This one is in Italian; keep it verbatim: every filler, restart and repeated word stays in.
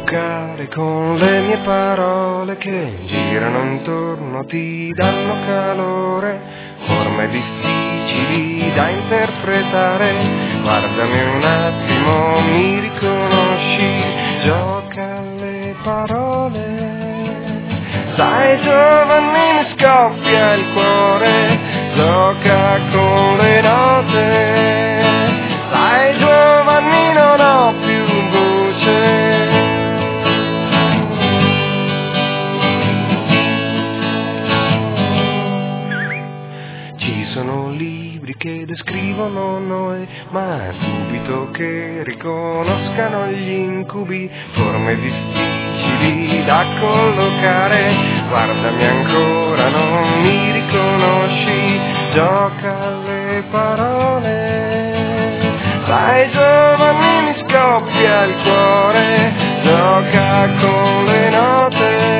giocare con le mie parole che girano intorno, ti danno calore, forme difficili da interpretare. Guardami un attimo, mi riconosci, gioca alle parole. Sai Giovanni, mi scoppia il cuore, gioca con le note. Sai Giovanni, non ho più voce. Ci sono libri che descrivono noi, ma dubito che riconoscano gli incubi, forme difficili da collocare. Guardami ancora, non mi riconosci, gioca alle parole. Sai Giovanni, mi scoppia il cuore, gioca con le note.